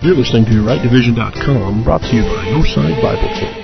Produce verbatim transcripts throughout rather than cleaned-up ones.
You're listening to right division dot com, brought to you by Northside Bible Church.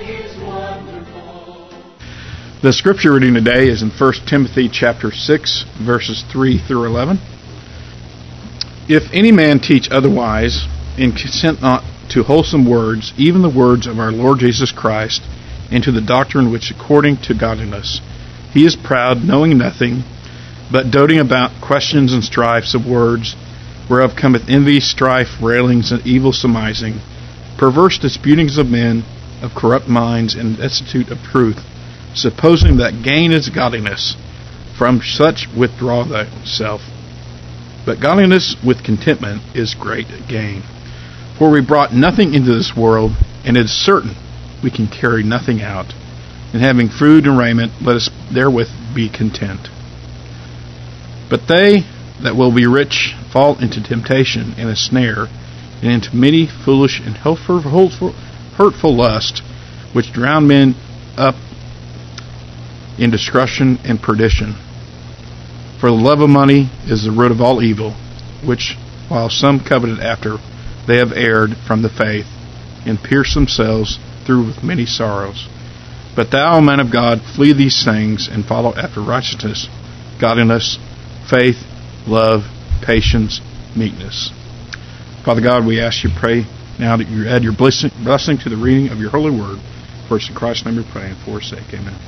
The scripture reading today is in First Timothy chapter six, verses three through eleven. If any man teach otherwise, and consent not to wholesome words, even the words of our Lord Jesus Christ, and to the doctrine which according to godliness, he is proud, knowing nothing, but doting about questions and strifes of words, whereof cometh envy, strife, railings, and evil surmising, perverse disputings of men of corrupt minds, and destitute of truth, supposing that gain is godliness. From such withdraw thyself. But godliness with contentment is great gain. For we brought nothing into this world, and it is certain we can carry nothing out. And having food and raiment, let us therewith be content. But they that will be rich fall into temptation and a snare, and into many foolish and hurtful, hurtful lusts, which drown men up in destruction and perdition. For the love of money is the root of all evil, which, while some coveted after, they have erred from the faith, and pierced themselves through with many sorrows. But thou, man of God, flee these things, and follow after righteousness, godliness, faith, love, patience, meekness. Father God, we ask you to pray now that you add your blessing, blessing to the reading of your holy word. For it's in Christ's name we pray, and for his sake, amen.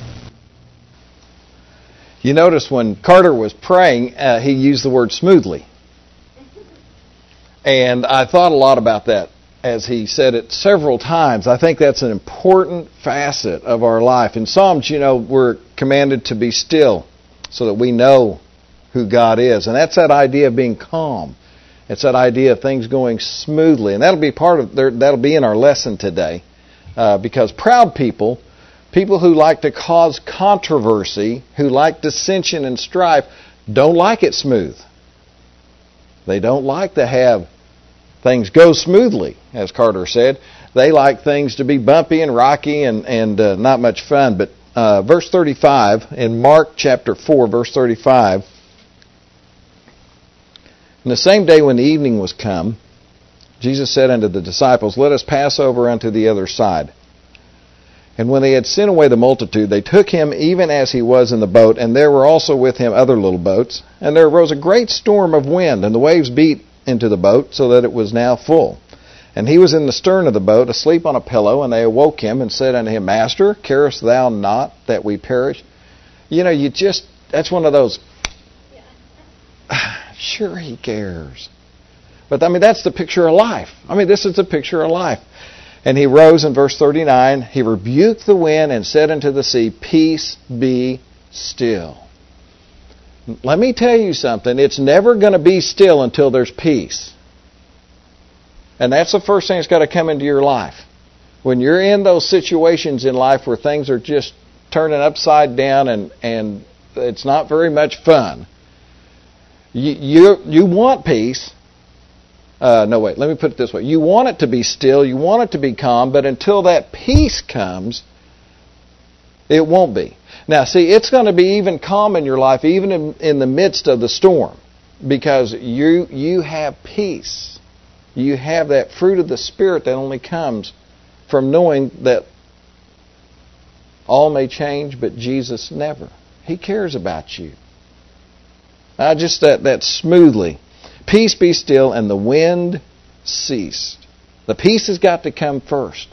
You notice when Carter was praying, uh, he used the word smoothly. And I thought a lot about that as he said it several times. I think that's an important facet of our life. In Psalms, you know, we're commanded to be still so that we know who God is. And that's that idea of being calm. It's that idea of things going smoothly. And that'll be part of that'll be in our lesson today. Uh, because proud people, people who like to cause controversy, who like dissension and strife, don't like it smooth. They don't like to have things go smoothly, as Carter said. They like things to be bumpy and rocky and, and uh, not much fun. But uh, verse thirty-five, in Mark chapter four, verse thirty-five, "And the same day when the evening was come, Jesus said unto the disciples, Let us pass over unto the other side. And when they had sent away the multitude, they took him even as he was in the boat, and there were also with him other little boats. And there arose a great storm of wind, and the waves beat into the boat, so that it was now full. And he was in the stern of the boat, asleep on a pillow, and they awoke him, and said unto him, Master, carest thou not that we perish?" You know, you just, that's one of those, sure he cares. But I mean, that's the picture of life. I mean, this is the picture of life. "And he rose," in verse thirty-nine, "he rebuked the wind and said unto the sea, Peace, be still." Let me tell you something. It's never going to be still until there's peace. And that's the first thing that's got to come into your life. When you're in those situations in life where things are just turning upside down and, and it's not very much fun, you, you, you want peace. Uh, no, wait, let me put it this way. You want it to be still, you want it to be calm, but until that peace comes, it won't be. Now, see, it's going to be even calm in your life, even in, in the midst of the storm, because you you have peace. You have that fruit of the Spirit that only comes from knowing that all may change, but Jesus never. He cares about you. Uh, just that, that smoothly. "Peace, be still," and the wind ceased. The peace has got to come first.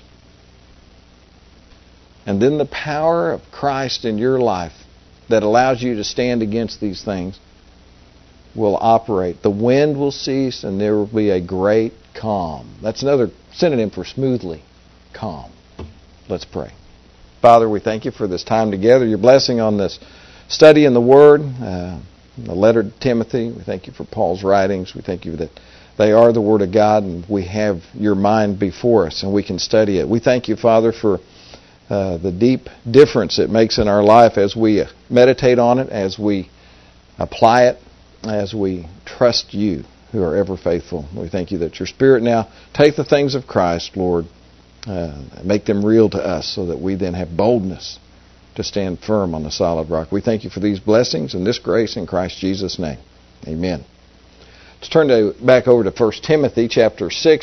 And then the power of Christ in your life that allows you to stand against these things will operate. The wind will cease and there will be a great calm. That's another synonym for smoothly. Calm. Let's pray. Father, we thank you for this time together. Your blessing on this study in the Word, uh, the letter to Timothy. We thank you for Paul's writings. We thank you that they are the Word of God and we have your mind before us and we can study it. We thank you, Father, for uh, the deep difference it makes in our life as we meditate on it, as we apply it, as we trust you who are ever faithful. We thank you that your Spirit now take the things of Christ, Lord, uh, make them real to us so that we then have boldness to stand firm on the solid rock. We thank you for these blessings and this grace in Christ Jesus' name. Amen. Let's turn to, back over to First Timothy chapter six,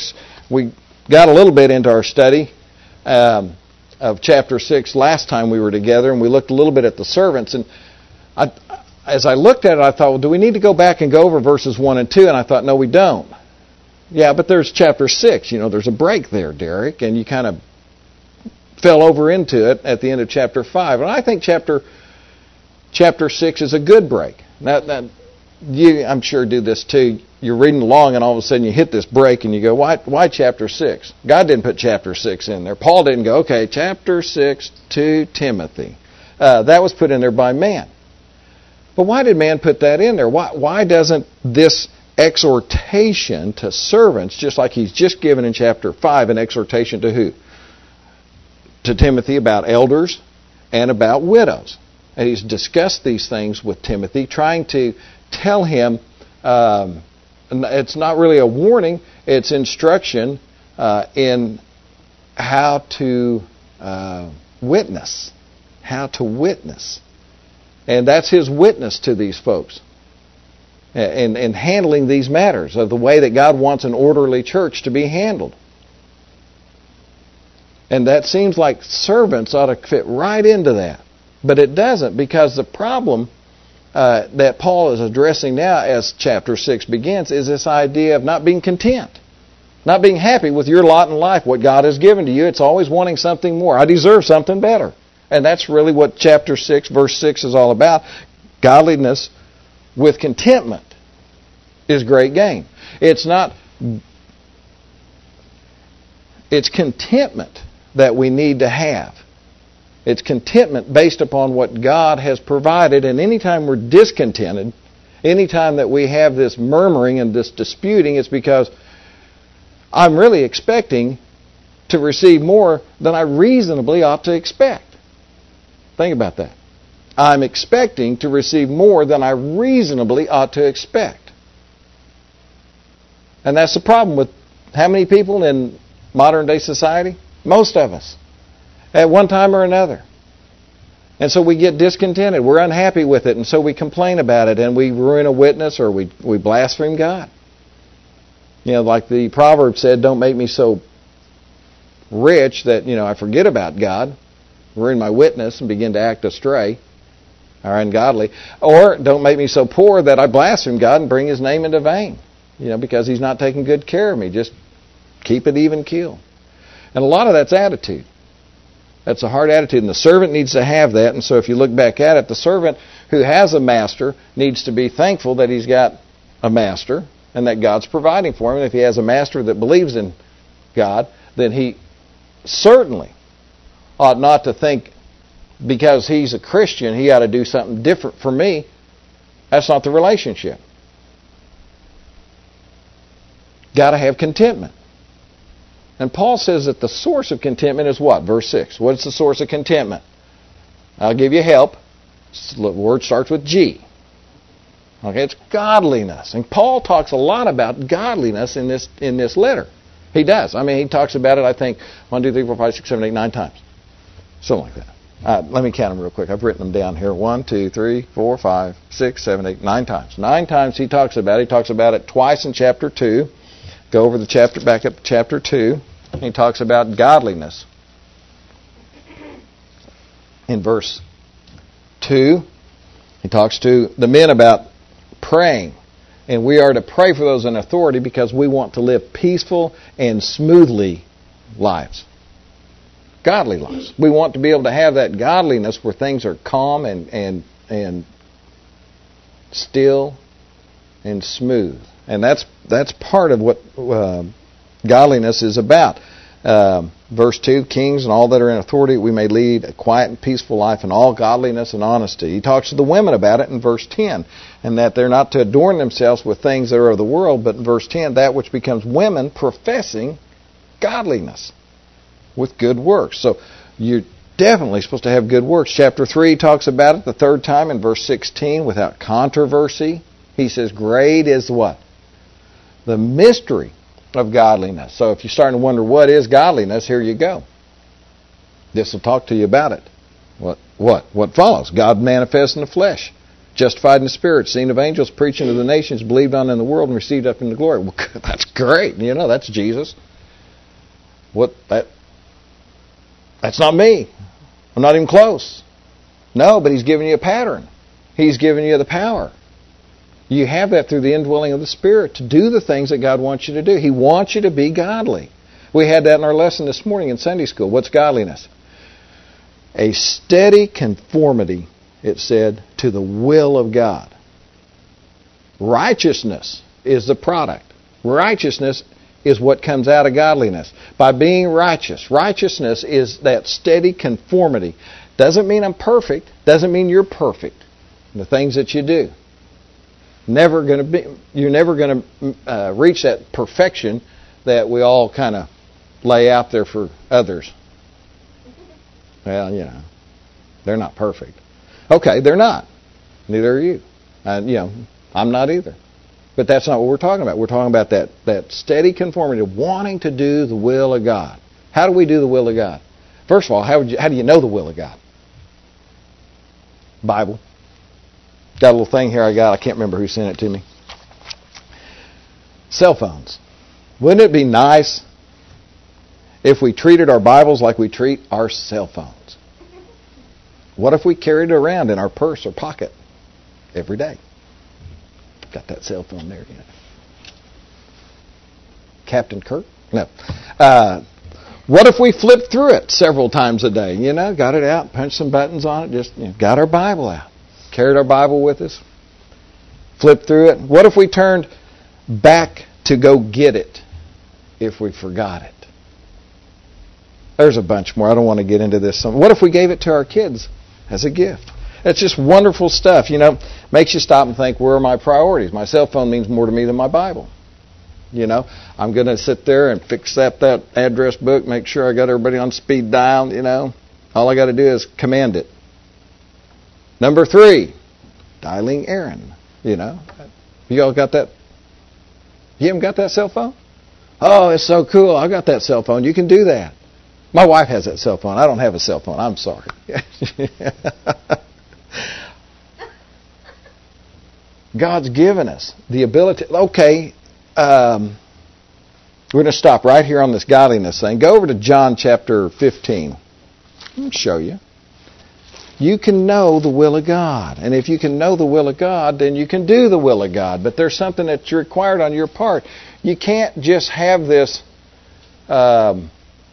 we got a little bit into our study um, of chapter six last time we were together, and we looked a little bit at the servants. And I, as I looked at it, I thought, well, do we need to go back and go over verses one and two? And I thought, no, we don't. Yeah, but there's chapter six. You know, there's a break there, Derek, and you kind of fell over into it at the end of chapter five. And I think chapter chapter six is a good break. Now, now you, I'm sure, do this too. You're reading along, and all of a sudden you hit this break, and you go, why, why chapter six? God didn't put chapter six in there. Paul didn't go, okay, chapter six to Timothy. Uh, that was put in there by man. But why did man put that in there? Why, why doesn't this exhortation to servants, just like he's just given in chapter five, an exhortation to who? To Timothy about elders and about widows. And he's discussed these things with Timothy, trying to tell him, um, it's not really a warning, it's instruction uh, in how to uh, witness. How to witness. And that's his witness to these folks. In, in handling these matters, of the way that God wants an orderly church to be handled. And that seems like servants ought to fit right into that. But it doesn't, because the problem uh, that Paul is addressing now as chapter six begins is this idea of not being content. Not being happy with your lot in life, what God has given to you. It's always wanting something more. I deserve something better. And that's really what chapter six, verse six is all about. Godliness with contentment is great gain. It's not, it's contentment that we need to have. It's contentment based upon what God has provided, and anytime we're discontented, anytime that we have this murmuring and this disputing, it's because I'm really expecting to receive more than I reasonably ought to expect. Think about that. I'm expecting to receive more than I reasonably ought to expect. And that's the problem with how many people in modern day society? Most of us. At one time or another. And so we get discontented. We're unhappy with it. And so we complain about it. And we ruin a witness, or we, we blaspheme God. You know, like the proverb said, don't make me so rich that, you know, I forget about God, ruin my witness, and begin to act astray or ungodly. Or don't make me so poor that I blaspheme God and bring His name into vain. You know, because He's not taking good care of me. Just keep it even keel. And a lot of that's attitude. That's a hard attitude, and the servant needs to have that. And so if you look back at it, the servant who has a master needs to be thankful that he's got a master and that God's providing for him. And if he has a master that believes in God, then he certainly ought not to think because he's a Christian he ought to do something different for me. That's not the relationship. Got to have contentment. And Paul says that the source of contentment is what? Verse six. What's the source of contentment? I'll give you help. The word starts with G. Okay, it's godliness. And Paul talks a lot about godliness in this in this letter. He does. I mean, he talks about it, I think, one, two, three, four, five, six, seven, eight, nine times. Something like that. Uh, let me count them real quick. I've written them down here. One, two, three, four, five, six, seven, eight, nine times. Nine times he talks about it. He talks about it twice in chapter two. Go over the chapter, back up to chapter two. He talks about godliness. In verse two, he talks to the men about praying. And we are to pray for those in authority because we want to live peaceful and smoothly lives. Godly lives. We want to be able to have that godliness where things are calm and, and, and still and smooth. And that's that's part of what uh, godliness is about. Um, verse two, kings and all that are in authority, we may lead a quiet and peaceful life in all godliness and honesty. He talks to the women about it in verse ten, and that they're not to adorn themselves with things that are of the world, but in verse ten, that which becomes women professing godliness with good works. So you're definitely supposed to have good works. Chapter three talks about it the third time in verse sixteen, without controversy. He says, great is what? The mystery of godliness. So if you're starting to wonder what is godliness, here you go. This will talk to you about it. What? What? What follows? God manifest in the flesh, justified in the spirit, seen of angels, preaching to the nations, believed on in the world, and received up into glory. Well, that's great. You know, that's Jesus. what that that's not me. I'm not even close. No, but He's giving you a pattern. He's giving you the power. You have that through the indwelling of the Spirit to do the things that God wants you to do. He wants you to be godly. We had that in our lesson this morning in Sunday school. What's godliness? A steady conformity, it said, to the will of God. Righteousness is the product. Righteousness is what comes out of godliness. By being righteous. Righteousness is that steady conformity. Doesn't mean I'm perfect. Doesn't mean you're perfect. The things that you do. Never going to be. You're never going to uh, reach that perfection that we all kind of lay out there for others. Well, you know, they're not perfect. Okay, they're not. Neither are you. Uh, you know, I'm not either. But that's not what we're talking about. We're talking about that, that steady conformity, wanting to do the will of God. How do we do the will of God? First of all, how, would you, how do you know the will of God? Bible. Got a little thing here I got. I can't remember who sent it to me. Cell phones. Wouldn't it be nice if we treated our Bibles like we treat our cell phones? What if we carried it around in our purse or pocket every day? Got that cell phone there. You know. Captain Kirk? No. Uh, what if we flipped through it several times a day? You know, got it out, punched some buttons on it, just you know, got our Bible out. Carried our Bible with us. Flipped through it. What if we turned back to go get it if we forgot it? There's a bunch more. I don't want to get into this. What if we gave it to our kids as a gift? It's just wonderful stuff. You know, makes you stop and think, where are my priorities? My cell phone means more to me than my Bible. You know, I'm going to sit there and fix up that address book, make sure I got everybody on speed dial, you know. All I got to do is command it. Number three, dialing Aaron. You know, you all got that? You haven't got that cell phone? Oh, it's so cool. I got that cell phone. You can do that. My wife has that cell phone. I don't have a cell phone. I'm sorry. God's given us the ability. Okay, um, we're going to stop right here on this godliness thing. Go over to John chapter fifteen. I'll show you. You can know the will of God. And if you can know the will of God, then you can do the will of God. But there's something that's required on your part. You can't just have this um,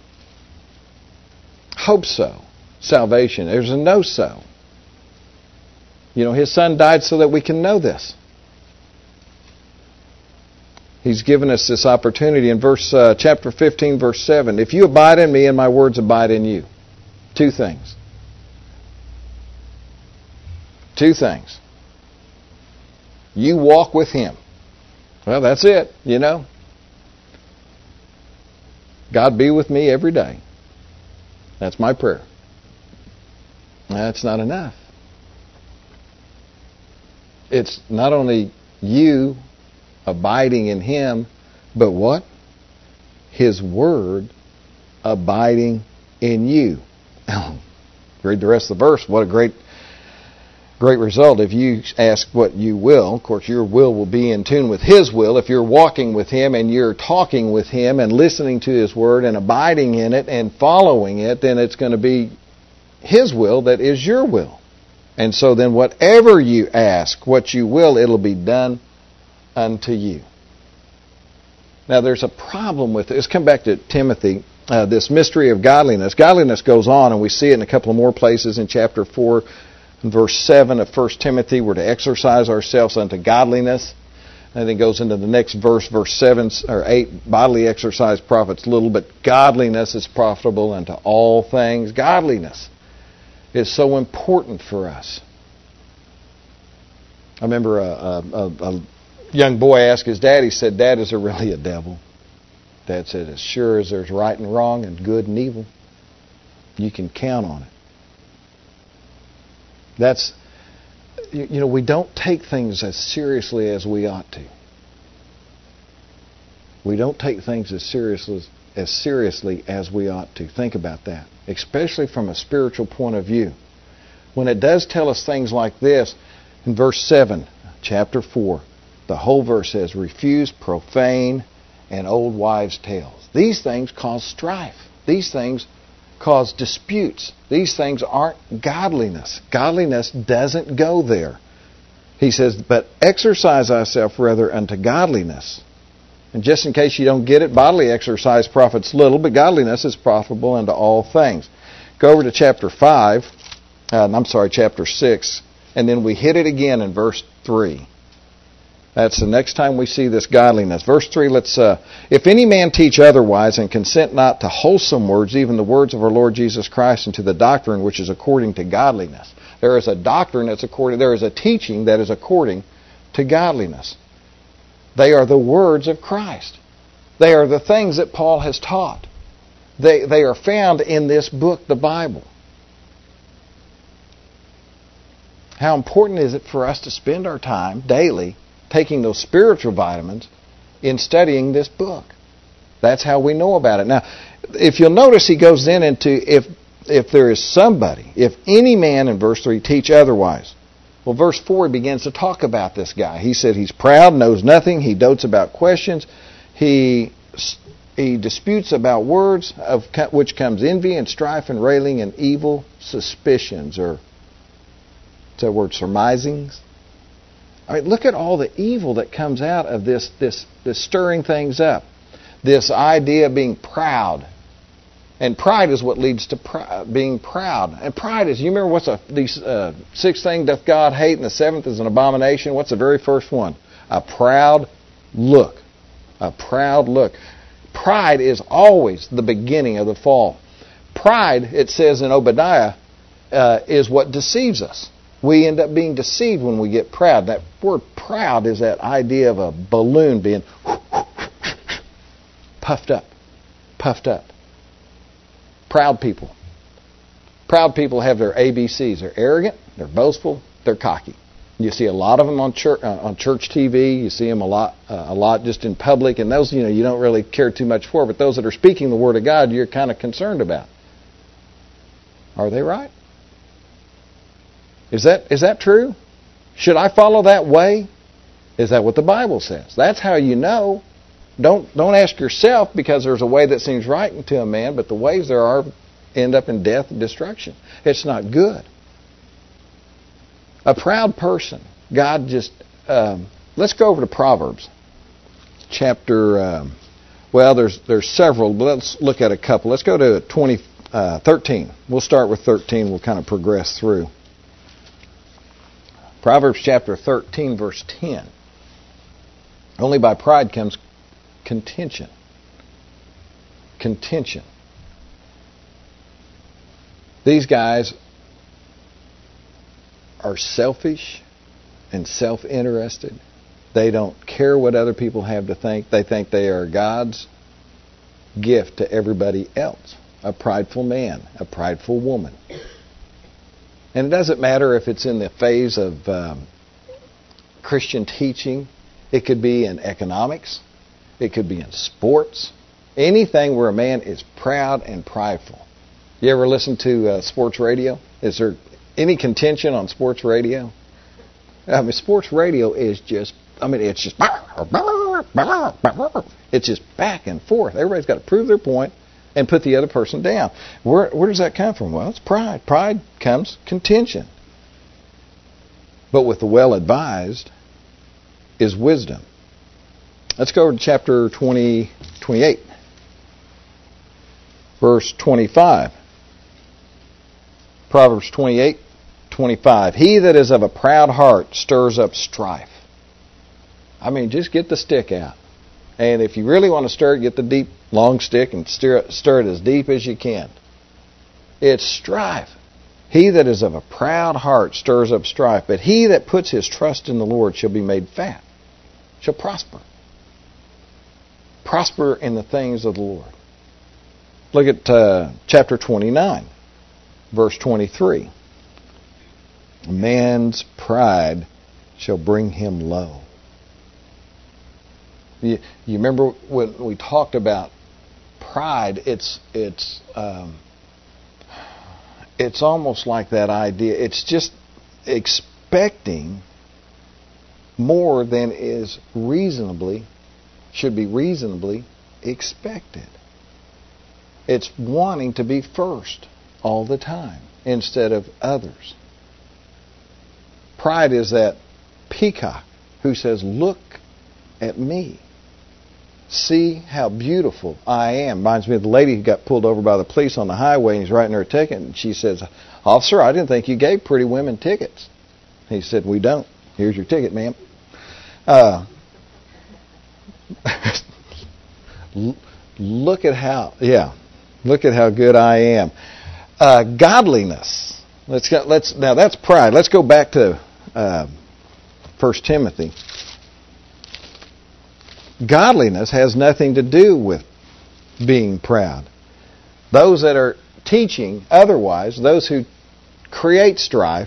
hope so salvation. There's a know so. You know, His Son died so that we can know this. He's given us this opportunity in verse uh, chapter fifteen, verse seven. If you abide in me and my words abide in you. Two things. Two things. You walk with Him. Well, that's it, you know. God be with me every day. That's my prayer. That's not enough. It's not only you abiding in Him, but what? His Word abiding in you. Read the rest of the verse. What a great, great result. If you ask what you will, of course your will will be in tune with His will. If you're walking with Him and you're talking with Him and listening to His Word and abiding in it and following it, then it's going to be His will that is your will. And so then whatever you ask, what you will, it'll be done unto you. Now there's a problem with it. Let's come back to Timothy, uh, this mystery of godliness. Godliness goes on, and we see it in a couple of more places in chapter four and verse seven of First Timothy. We're to exercise ourselves unto godliness. And then goes into the next verse, verse seven or eight. Bodily exercise profits little, but godliness is profitable unto all things. Godliness is so important for us. I remember a, a, a young boy asked his dad, he said, Dad, is there really a devil? Dad said, as sure as there's right and wrong and good and evil, you can count on it. That's, you, you know, we don't take things as seriously as we ought to. We don't take things as seriously as seriously as we ought to. Think about that, especially from a spiritual point of view. When it does tell us things like this, in verse seven, chapter four, the whole verse says, refuse profane and old wives' tales. These things cause strife. These things cause disputes. These things aren't godliness. Godliness doesn't go there. He says, but exercise thyself rather unto godliness. And just in case you don't get it, bodily exercise profits little, but godliness is profitable unto all things. Go over to chapter five, uh, I'm sorry, chapter six, and then we hit it again in verse three. That's the next time we see this godliness. Verse three, let's, uh, if any man teach otherwise and consent not to wholesome words, even the words of our Lord Jesus Christ, and to the doctrine which is according to godliness. There is a doctrine that's according, there is a teaching that is according to godliness. They are the words of Christ. They are the things that Paul has taught. They, they are found in this book, the Bible. How important is it for us to spend our time daily taking those spiritual vitamins in studying this book? That's how we know about it. Now, if you'll notice, he goes then into if if there is somebody, if any man in verse three teach otherwise. Well, verse four, he begins to talk about this guy. He said he's proud, knows nothing, he dotes about questions, he he disputes about words, of which comes envy and strife and railing and evil suspicions, or what's that word, surmisings? I mean, look at all the evil that comes out of this, this, this stirring things up. This idea of being proud. And pride is what leads to pr- being proud. And pride is, you remember what's a, the uh, sixth thing doth God hate, and the seventh is an abomination? What's the very first one? A proud look. A proud look. Pride is always the beginning of the fall. Pride, it says in Obadiah, uh, is what deceives us. We end up being deceived when we get proud. That word proud is that idea of a balloon being puffed up. Puffed up. Proud people. Proud people have their A B Cs. They're arrogant, they're boastful, they're cocky. You see a lot of them on church, uh, on church T V. You see them a lot, uh, a lot just in public. And those, you know, you don't really care too much for. But those that are speaking the Word of God, you're kind of concerned about. Are they right? Is that is that true? Should I follow that way? Is that what the Bible says? That's how you know. Don't don't ask yourself, because there's a way that seems right to a man, but the ways there are end up in death and destruction. It's not good. A proud person, God just... Um, let's go over to Proverbs. Chapter... Um, well, there's there's several, but let's look at a couple. Let's go to twenty, uh, thirteen. We'll start with thirteen. We'll kind of progress through. Proverbs chapter thirteen, verse ten. Only by pride comes contention. Contention. These guys are selfish and self-interested. They don't care what other people have to think. They think they are God's gift to everybody else. A prideful man, a prideful woman. And it doesn't matter if it's in the phase of um, Christian teaching. It could be in economics. It could be in sports. Anything where a man is proud and prideful. You ever listen to uh, sports radio? Is there any contention on sports radio? I mean, sports radio is just, I mean, it's just, it's just back and forth. Everybody's got to prove their point and put the other person down. Where, where does that come from? Well, it's pride. Pride comes contention. But with the well-advised is wisdom. Let's go to chapter twenty, twenty-eight. Verse twenty-five. Proverbs twenty-eight, twenty-five. He that is of a proud heart stirs up strife. I mean, just get the stick out. And if you really want to stir it, get the deep, long stick and stir it, stir it as deep as you can. It's strife. He that is of a proud heart stirs up strife, but he that puts his trust in the Lord shall be made fat, shall prosper. Prosper in the things of the Lord. Look at uh, chapter twenty-nine, verse twenty-three. A man's pride shall bring him low. You, you remember when we talked about pride? It's it's um, it's almost like that idea. It's just expecting more than is reasonably should be reasonably expected. It's wanting to be first all the time instead of others. Pride is that peacock who says, look at me. See how beautiful I am. Reminds me of the lady who got pulled over by the police on the highway and he's writing her a ticket. And she says, officer, I didn't think you gave pretty women tickets. He said, we don't. Here's your ticket, ma'am. Uh, look at how, yeah, look at how good I am. Uh, godliness. Let's go, let's now that's pride. Let's go back to uh, First Timothy. Godliness has nothing to do with being proud. Those that are teaching otherwise, those who create strife,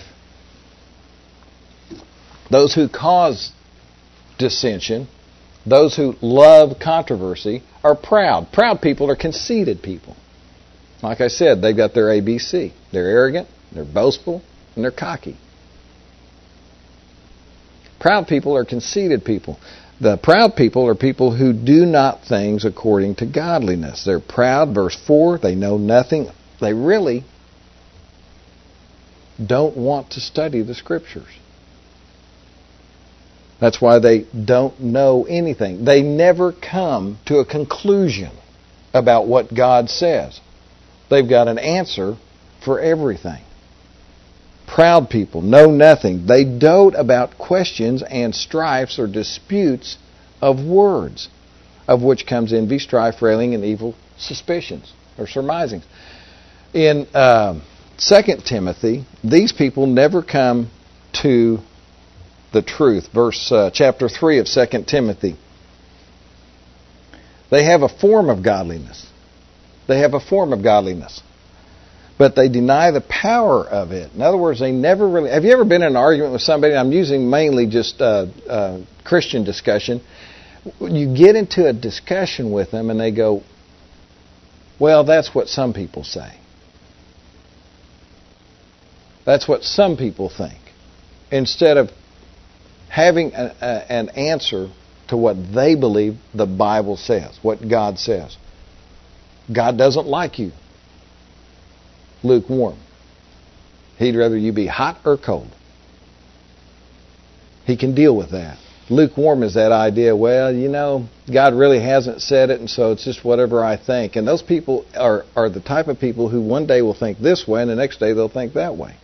those who cause dissension, those who love controversy, are proud. Proud people are conceited people. Like I said, they've got their A B C. They're arrogant, they're boastful, and they're cocky. Proud people are conceited people. The proud people are people who do not things according to godliness. They're proud, verse four, they know nothing. They really don't want to study the Scriptures. That's why they don't know anything. They never come to a conclusion about what God says. They've got an answer for everything. Proud people know nothing. They dote about questions and strifes or disputes of words, of which comes envy, strife, railing, and evil suspicions or surmisings. In uh, Second Timothy, these people never come to the truth. Verse uh, chapter three of Second Timothy. They have a form of godliness. They have a form of godliness. But they deny the power of it. In other words, they never really... Have you ever been in an argument with somebody? I'm using mainly just uh, uh, Christian discussion. You get into a discussion with them and they go, well, that's what some people say. That's what some people think. Instead of having a, a, an answer to what they believe the Bible says, what God says. God doesn't like you lukewarm. He'd rather you be hot or cold. He can deal with that. Lukewarm is that idea, well, you know, God really hasn't said it, and so it's just whatever I think. And those people are, are the type of people who one day will think this way, and the next day they'll think that way.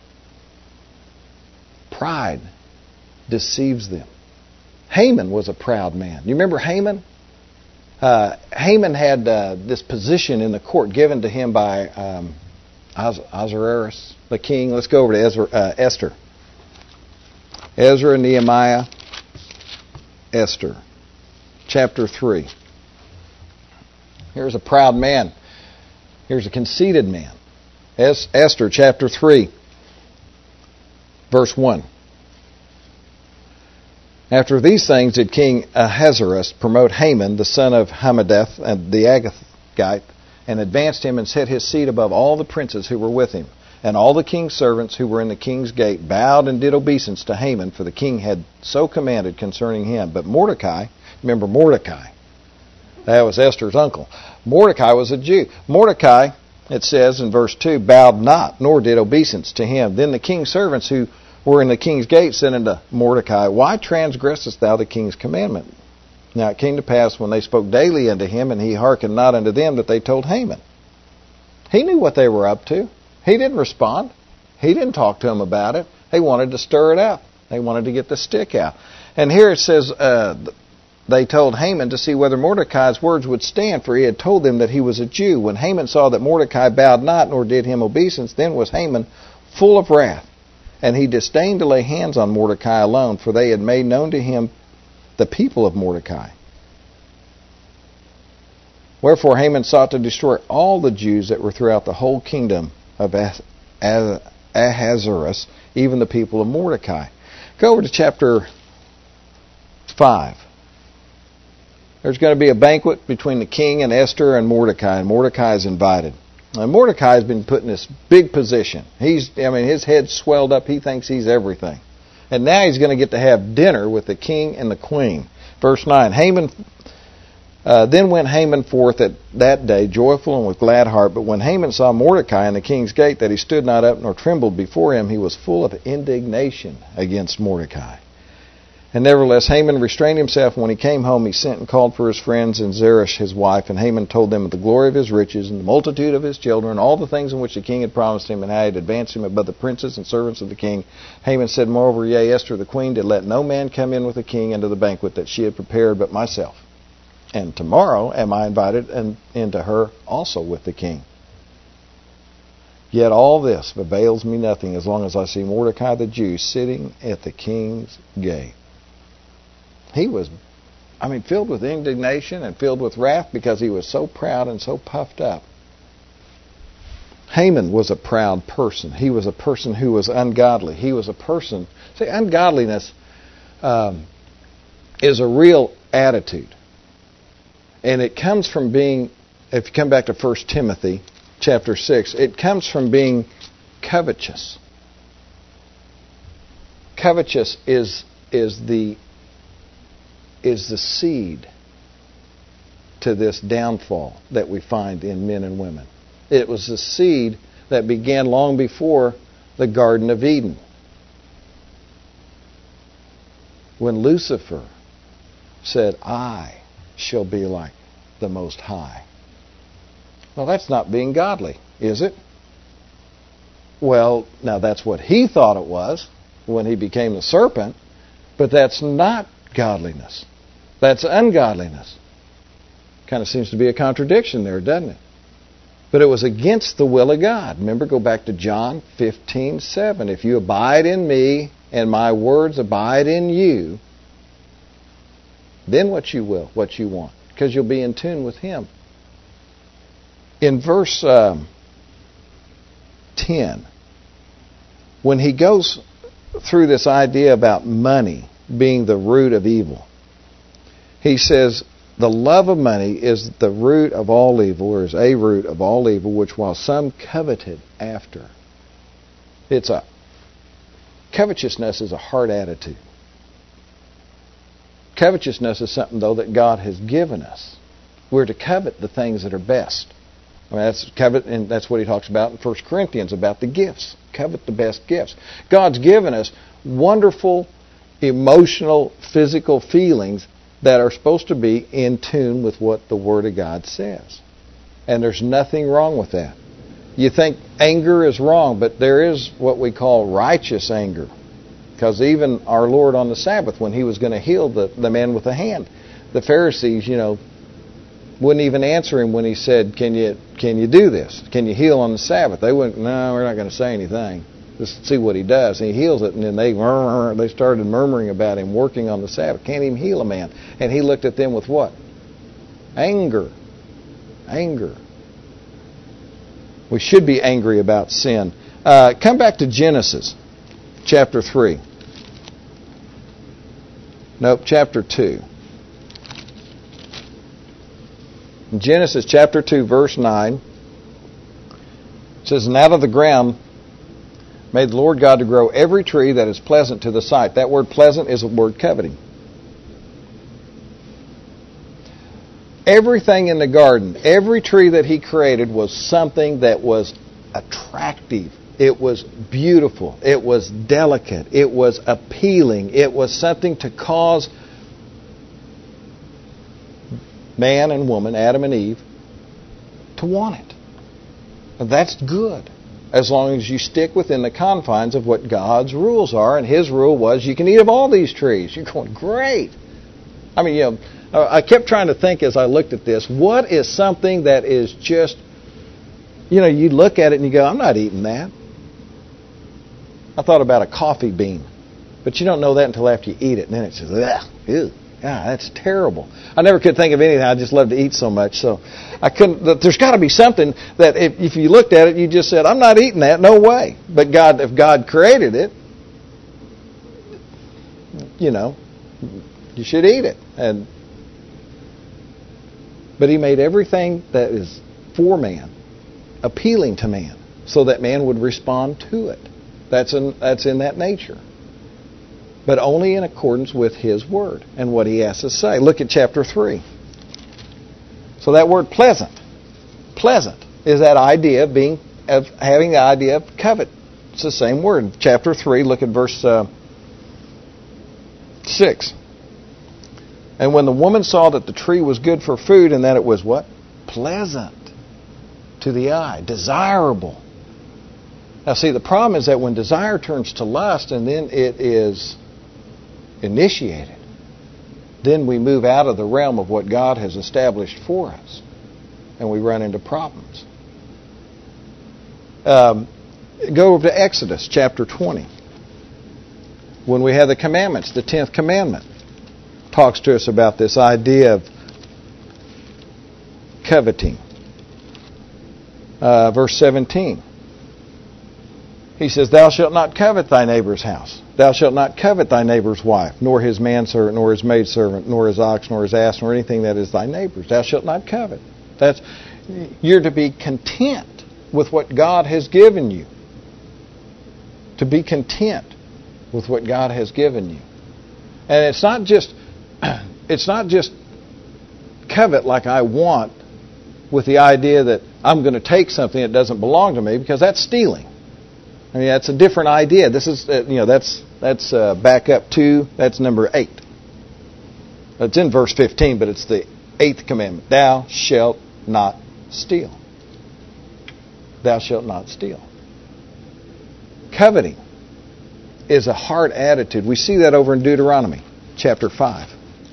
Pride deceives them. Haman was a proud man. You remember Haman? Uh, Haman had uh, this position in the court given to him by um, Ahasuerus, the king. Let's go over to Ezra, uh, Esther. Ezra, Nehemiah, Esther. Chapter three. Here's a proud man. Here's a conceited man. Es- Esther, chapter three, verse one. After these things did King Ahasuerus promote Haman, the son of Hammedatha, and the Agagite, and advanced him and set his seat above all the princes who were with him. And all the king's servants who were in the king's gate bowed and did obeisance to Haman, for the king had so commanded concerning him. But Mordecai, remember Mordecai, that was Esther's uncle. Mordecai was a Jew. Mordecai, it says in verse two, bowed not, nor did obeisance to him. Then the king's servants who were in the king's gate said unto Mordecai, why transgressest thou the king's commandment? Now it came to pass when they spoke daily unto him, and he hearkened not unto them, that they told Haman. He knew what they were up to. He didn't respond. He didn't talk to him about it. They wanted to stir it up. They wanted to get the stick out. And here it says, uh, they told Haman to see whether Mordecai's words would stand, for he had told them that he was a Jew. When Haman saw that Mordecai bowed not, nor did him obeisance, then was Haman full of wrath. And he disdained to lay hands on Mordecai alone, for they had made known to him the people of Mordecai. Wherefore Haman sought to destroy all the Jews that were throughout the whole kingdom of Ahasuerus, even the people of Mordecai. Go over to chapter five. There's going to be a banquet between the king and Esther and Mordecai, and Mordecai is invited. Now, Mordecai has been put in this big position. He's, I mean, his head's swelled up. He thinks he's everything. And now he's going to get to have dinner with the king and the queen. Verse nine, Haman Uh, then went Haman forth at that day, joyful and with glad heart. But when Haman saw Mordecai in the king's gate, that he stood not up nor trembled before him, he was full of indignation against Mordecai. And nevertheless, Haman restrained himself. When he came home, he sent and called for his friends and Zeresh his wife. And Haman told them of the glory of his riches and the multitude of his children, and all the things in which the king had promised him, and how he had advanced him above the princes and servants of the king. Haman said, moreover, yea, Esther the queen did let no man come in with the king into the banquet that she had prepared but myself. And tomorrow am I invited into her also with the king. Yet all this avails me nothing as long as I see Mordecai the Jew sitting at the king's gate. He was, I mean, filled with indignation and filled with wrath because he was so proud and so puffed up. Haman was a proud person. He was a person who was ungodly. He was a person, see, ungodliness um, is a real attitude. And it comes from being, if you come back to First Timothy chapter six, it comes from being covetous. Covetous is is the is the seed to this downfall that we find in men and women. It was the seed that began long before the Garden of Eden, when Lucifer said, I shall be like the Most High. Well, that's not being godly, is it? Well, now that's what he thought it was when he became the serpent, but that's not godliness. That's ungodliness. Kind of seems to be a contradiction there, doesn't it? But it was against the will of God. Remember, go back to John fifteen seven. If you abide in me and my words abide in you, then what you will, what you want, because you'll be in tune with him. In verse um, ten, when he goes through this idea about money being the root of evil, he says, the love of money is the root of all evil, or is a root of all evil, which while some coveted after. It's a, covetousness is a heart attitude. Covetousness is something, though, that God has given us. We're to covet the things that are best. I mean, that's covet, and that's what he talks about in First Corinthians about the gifts. Covet the best gifts. God's given us wonderful, emotional, physical feelings that are supposed to be in tune with what the Word of God says. And there's nothing wrong with that. You think anger is wrong, but there is what we call righteous anger. Because even our Lord on the Sabbath, when he was going to heal the, the man with the hand, the Pharisees, you know, wouldn't even answer him when he said, can you can you do this? Can you heal on the Sabbath? They wouldn't, no, we're not going to say anything. Just see what he does. And he heals it, and then they they started murmuring about him working on the Sabbath. Can't even heal a man. And he looked at them with what? Anger. Anger. We should be angry about sin. Uh, come back to Genesis chapter three. Nope, chapter two. In Genesis chapter two, verse nine, it says, and out of the ground made the Lord God to grow every tree that is pleasant to the sight. That word pleasant is the word coveting. Everything in the garden, every tree that he created was something that was attractive. It was beautiful. It was delicate. It was appealing. It was something to cause man and woman, Adam and Eve, to want it. And that's good, as long as you stick within the confines of what God's rules are. And his rule was, you can eat of all these trees. You're going, great. I mean, you know, I kept trying to think as I looked at this, what is something that is just, you know, you look at it and you go, I'm not eating that. I thought about a coffee bean. But you don't know that until after you eat it. And then it says, ugh, ew. God, that's terrible. I never could think of anything. I just love to eat so much. So I couldn't. There's got to be something that if, if you looked at it, you just said, I'm not eating that. No way. But God, if God created it, you know, you should eat it. And but he made everything that is for man appealing to man, so that man would respond to it. That's in that's in that nature. But only in accordance with his word and what he has to say. Look at chapter three. So that word pleasant, pleasant is that idea of being, of having the idea of covet. It's the same word. Chapter three, look at verse uh, six. And when the woman saw that the tree was good for food and that it was what? Pleasant to the eye, desirable. Now see, the problem is that when desire turns to lust and then it is initiated, then we move out of the realm of what God has established for us, and we run into problems. Um, go over to Exodus chapter twenty. When we have the commandments, the tenth commandment talks to us about this idea of coveting. Uh, verse seventeen. He says, "Thou shalt not covet thy neighbor's house. Thou shalt not covet thy neighbor's wife, nor his manservant, nor his maidservant, nor his ox, nor his ass, nor anything that is thy neighbor's. Thou shalt not covet." That's, you're to be content with what God has given you. To be content with what God has given you. And it's not just it's not just covet like I want, with the idea that I'm going to take something that doesn't belong to me, because that's stealing. I mean, that's a different idea. This is, uh, you know, that's that's uh, back up to, that's number eight. It's in verse fifteen, but it's the eighth commandment. Thou shalt not steal. Thou shalt not steal. Coveting is a heart attitude. We see that over in Deuteronomy chapter five.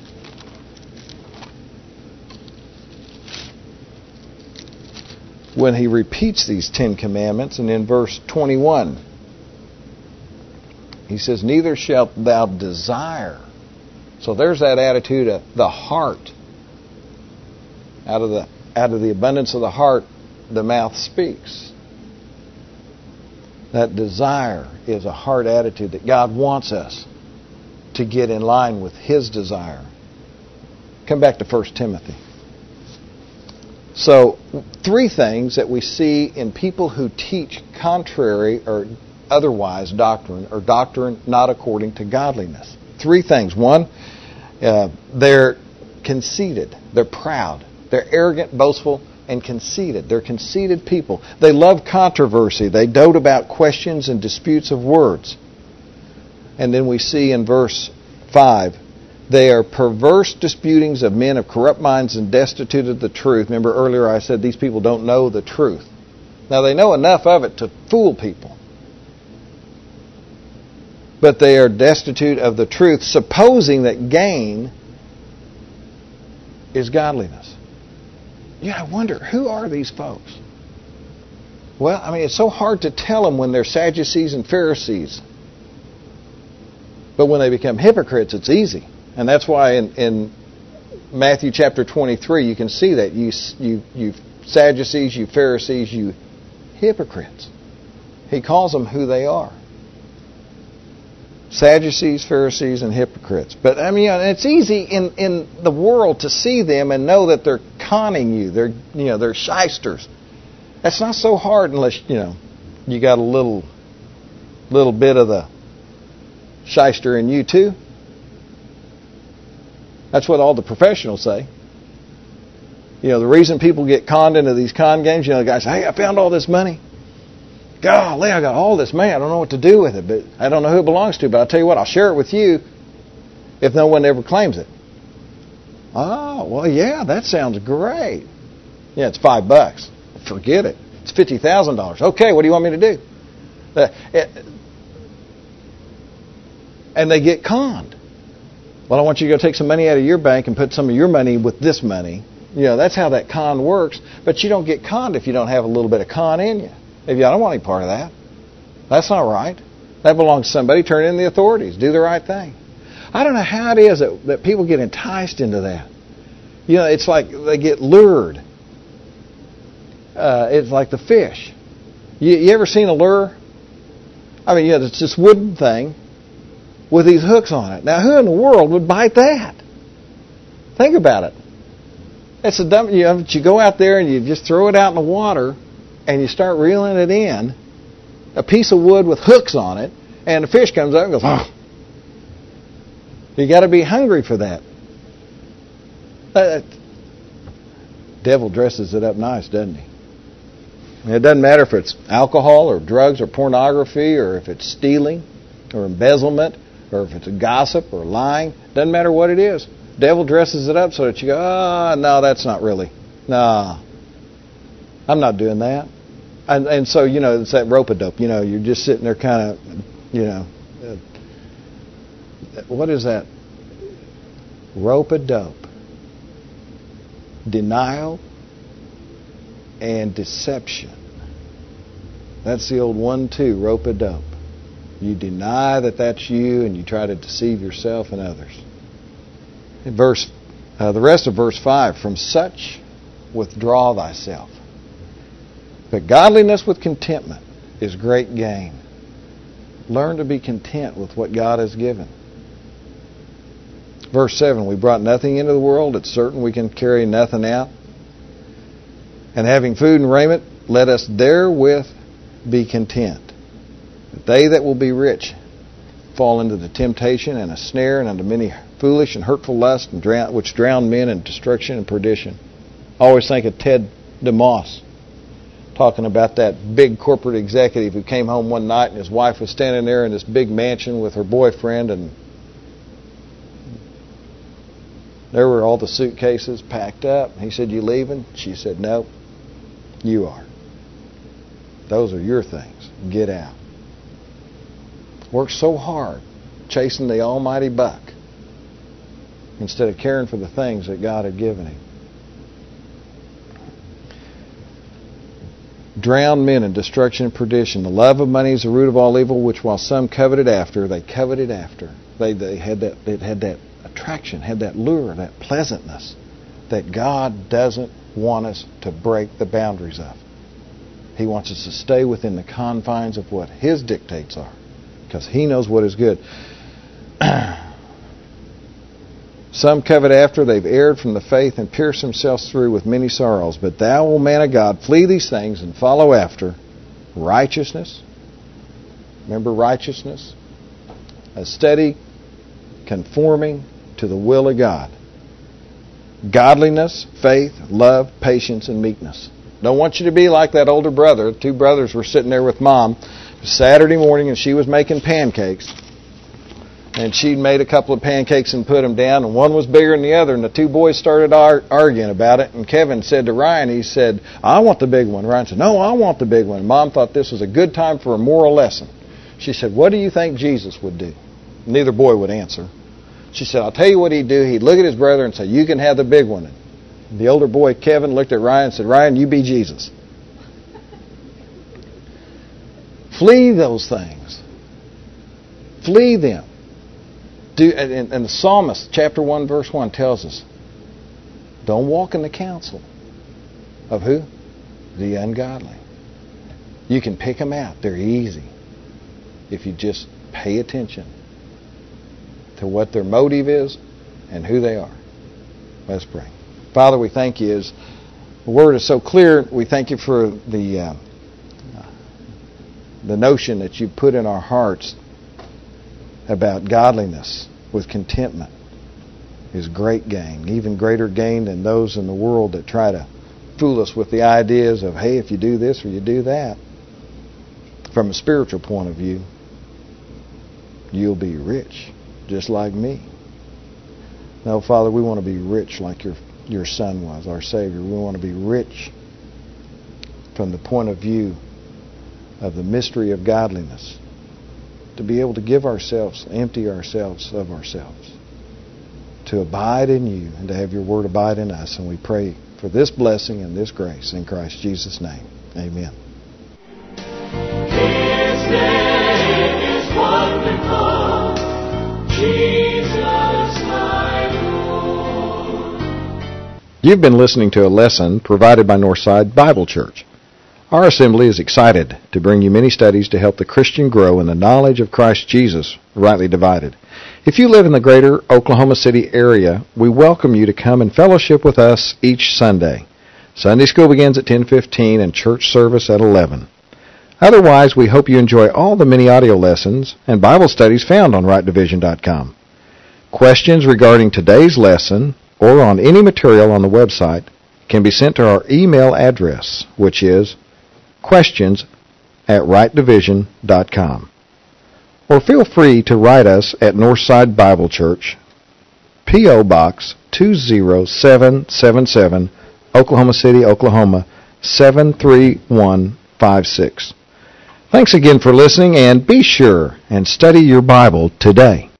When he repeats these Ten Commandments, and in verse twenty-one, he says, "Neither shalt thou desire." So there's that attitude of the heart. Out of the out of the abundance of the heart, the mouth speaks. That desire is a heart attitude that God wants us to get in line with His desire. Come back to First Timothy. So, three things that we see in people who teach contrary or otherwise doctrine, or doctrine not according to godliness. Three things. One, uh, they're conceited. They're proud. They're arrogant, boastful, and conceited. They're conceited people. They love controversy. They dote about questions and disputes of words. And then we see in verse five, they are perverse disputings of men of corrupt minds and destitute of the truth. Remember earlier I said these people don't know the truth. Now they know enough of it to fool people. But they are destitute of the truth, supposing that gain is godliness. You gotta wonder, who are these folks? Well, I mean, it's so hard to tell them when they're Sadducees and Pharisees. But when they become hypocrites, it's easy. And that's why in, in Matthew chapter twenty-three, you can see that. You, you, you Sadducees, you Pharisees, you hypocrites. He calls them who they are. Sadducees, Pharisees, and hypocrites. But I mean, it's easy in, in the world to see them and know that they're conning you. They're, you know, they're shysters. That's not so hard unless, you know, you got a little, little bit of the shyster in you too. That's what all the professionals say. You know, the reason people get conned into these con games, you know, the guys say, "Hey, I found all this money. Golly, I got all this money. I don't know what to do with it, but I don't know who it belongs to. But I'll tell you what, I'll share it with you if no one ever claims it." Oh, well, yeah, that sounds great. Yeah, it's five bucks. Forget it. It's fifty thousand dollars. Okay, what do you want me to do? Uh, it, and they get conned. Well, I want you to go take some money out of your bank and put some of your money with this money. You know, that's how that con works. But you don't get conned if you don't have a little bit of con in you. If you, I don't want any part of that. That's not right. That belongs to somebody. Turn in the authorities. Do the right thing. I don't know how it is that, that people get enticed into that. You know, it's like they get lured. Uh, it's like the fish. You, you ever seen a lure? I mean, yeah, it's this wooden thing with these hooks on it. Now, who in the world would bite that? Think about it. It's a dumb. You know, you go out there and you just throw it out in the water, and you start reeling it in. A piece of wood with hooks on it, and the fish comes up and goes, "Oh." You got to be hungry for that. Uh, devil dresses it up nice, doesn't he? And it doesn't matter if it's alcohol or drugs or pornography or if it's stealing or embezzlement or if it's a gossip or lying. Doesn't matter what it is. Devil dresses it up so that you go, ah, oh, no, that's not really. No, I'm not doing that. And and so, you know, it's that rope-a-dope. You know, you're just sitting there kind of, you know, uh, what is that? Rope-a-dope. Denial and deception. That's the old one two, rope-a-dope. You deny that that's you and you try to deceive yourself and others. In verse, uh, the rest of verse five, from such withdraw thyself. But godliness with contentment is great gain. Learn to be content with what God has given. Verse seven, we brought nothing into the world. It's certain we can carry nothing out. And having food and raiment, let us therewith be content. But they that will be rich fall into the temptation and a snare and unto many foolish and hurtful lusts, and drown, which drown men in destruction and perdition. I always think of Ted DeMoss talking about that big corporate executive who came home one night and his wife was standing there in this big mansion with her boyfriend, and there were all the suitcases packed up. He said, "You leaving?" She said, "Nope, you are. Those are your things. Get out." Worked so hard chasing the almighty buck instead of caring for the things that God had given him. Drowned men in destruction and perdition. The love of money is the root of all evil, which while some coveted after, they coveted after. They they had that it had that attraction, had that lure, that pleasantness that God doesn't want us to break the boundaries of. He wants us to stay within the confines of what His dictates are, because He knows what is good. Some covet after, they've erred from the faith and pierced themselves through with many sorrows. But thou, O man of God, flee these things and follow after righteousness. Remember righteousness? A steady conforming to the will of God. Godliness, faith, love, patience, and meekness. Don't want you to be like that older brother. Two brothers were sitting there with Mom Saturday morning, and she was making pancakes. And she'd made a couple of pancakes and put them down, and one was bigger than the other, and the two boys started ar- arguing about it. And Kevin said to Ryan, he said, "I want the big one." Ryan said, "No, I want the big one." Mom thought this was a good time for a moral lesson. She said, "What do you think Jesus would do?" Neither boy would answer. She said, "I'll tell you what he'd do. He'd look at his brother and say, 'You can have the big one.'" And the older boy, Kevin, looked at Ryan and said, "Ryan, you be Jesus." Flee those things. Flee them. Do, and, and the psalmist, chapter one, verse one, tells us, don't walk in the counsel of who? The ungodly. You can pick them out. They're easy if you just pay attention to what their motive is and who they are. Let's pray. Father, we thank you. As the Word is so clear, we thank you for the uh, the notion that you put in our hearts about godliness with contentment is great gain, even greater gain than those in the world that try to fool us with the ideas of, hey, if you do this or you do that. From a spiritual point of view, you'll be rich, just like me. No, Father, we want to be rich like your your Son was, our Savior. We want to be rich from the point of view of the mystery of godliness, to be able to give ourselves, empty ourselves of ourselves, to abide in you and to have your word abide in us. And we pray for this blessing and this grace in Christ Jesus' name. Amen. His name is wonderful, Jesus my Lord. You've been listening to a lesson provided by Northside Bible Church. Our assembly is excited to bring you many studies to help the Christian grow in the knowledge of Christ Jesus, rightly divided. If you live in the greater Oklahoma City area, we welcome you to come and fellowship with us each Sunday. Sunday school begins at ten fifteen and church service at eleven. Otherwise, we hope you enjoy all the many audio lessons and Bible studies found on right division dot com. Questions regarding today's lesson or on any material on the website can be sent to our email address, which is questions at right division dot com. Or feel free to write us at Northside Bible Church, P O. Box two zero seven seven seven, Oklahoma City, Oklahoma seven three one five six. Thanks again for listening, and be sure and study your Bible today.